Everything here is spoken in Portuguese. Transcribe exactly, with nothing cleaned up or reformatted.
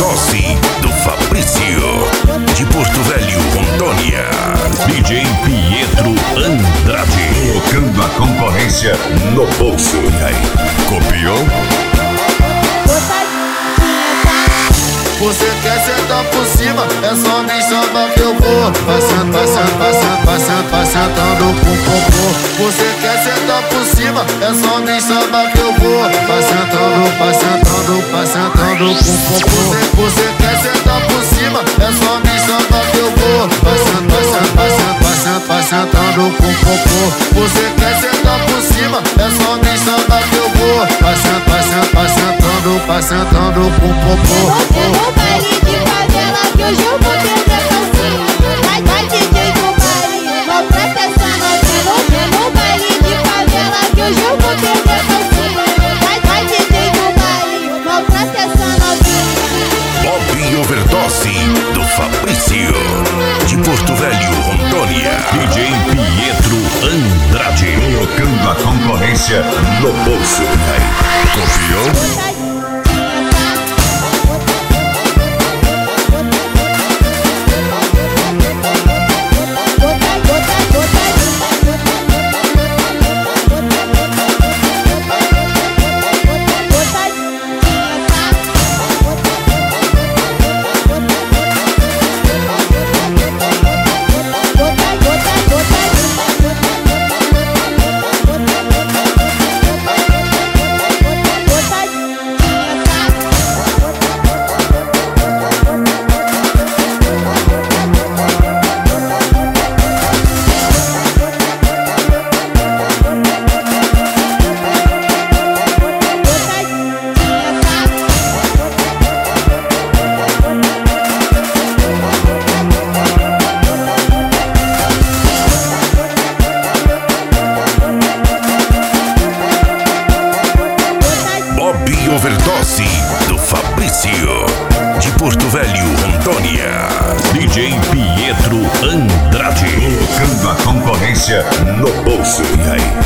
Overdose do Fabrício, de Porto Velho, Rondônia. D J Pietro Andrade, colocando a concorrência no bolso. E aí, copiou? Você quer sentar por cima, é só me chamar que eu vou. Vai sentando, vai sentando, vai sentando, vai sentando, vai sentando com o popô. Você quer sentar por cima, é só me chamar que eu vou. Vai sentando, vai sentando, vai sentando com o popô. Você, você quer sentar por cima, é só me chamar que eu vou. Vai sentando, vai sentando, vai sentando, vai sentando, vai sentando com o popô. Você quer sentar por cima, é só me chamar que eu vou. Vai sentando, vai sentando, vai sentando, vai sentando com o popô. No baile de favela que hoje eu vou perder calcinha. Vai, vai D J do baile, não presta essa novinha. No baile de favela que hoje eu vou perder calcinha. Vai, vai D J do baile, não presta essa novinha. Bob Overdose do Fabrício, de Porto Velho, Rondônia. D J Pietro Andrade, colocando a concorrência no bolso. E aí, copiou? Overdose do Fabrício, de Porto Velho, Rondônia. D J Pietro Andrade, colocando a concorrência no bolso. E aí,